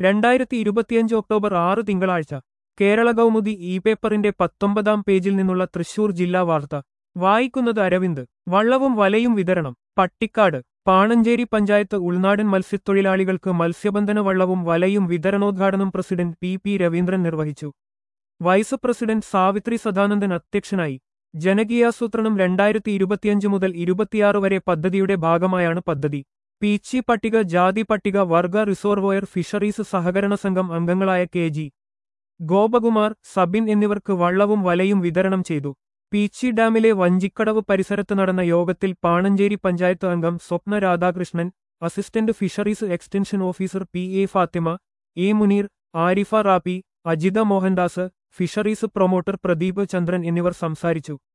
2025 October 6 തിങ്കളാഴ്ച Kerala Kaumudi E പേപ്പറിന്റെ 19-ാം പേജിൽ നിന്നുള്ള തൃശൂർ ജില്ലാ വാർത്ത വായിക്കുന്നത് അരവിന്ദ്. വള്ളവും വലയും വിതരണം. പട്ടിക്കാട്. പാണഞ്ചേരി പഞ്ചായത്ത് ഉൾനാടൻ മത്സ്യത്തൊഴിലാളികൾക്ക് മത്സ്യബന്ധന വള്ളവും വലയും വിതരണോദ്ഘാടനം പ്രസിഡന്റ് പി രവീന്ദ്രൻ നിർവഹിച്ചു. വൈസ് പ്രസിഡന്റ് സാവിത്രി സദാനന്ദൻ അധ്യക്ഷനായി. ജനകീയാസൂത്രണം 2025 മുതൽ 26 വരെ പദ്ധതിയുടെ ഭാഗമായാണ് പദ്ധതി. പീച്ചി പട്ടിക ജാതി പട്ടിക വർഗ റിസോർവോയർ ഫിഷറീസ് സഹകരണ സംഘം അംഗങ്ങളായ കെ.ജി. ഗോപകുമാർ, സബിൻ എന്നിവർക്ക് വള്ളവും വലയും വിതരണം ചെയ്തു. പീച്ചി ഡാമിലെ വഞ്ചിക്കടവ് പരിസരത്ത് നടന്ന യോഗത്തിൽ പാണഞ്ചേരി പഞ്ചായത്ത് അംഗം Swapna Radhakrishnan, assistant fisheries extension officer P A. Fathima, A. Muneer, Arifa Rappi, Ajitha Mohandas, fisheries promoter Pradeep Chandran എന്നിവർ സംസാരിച്ചു.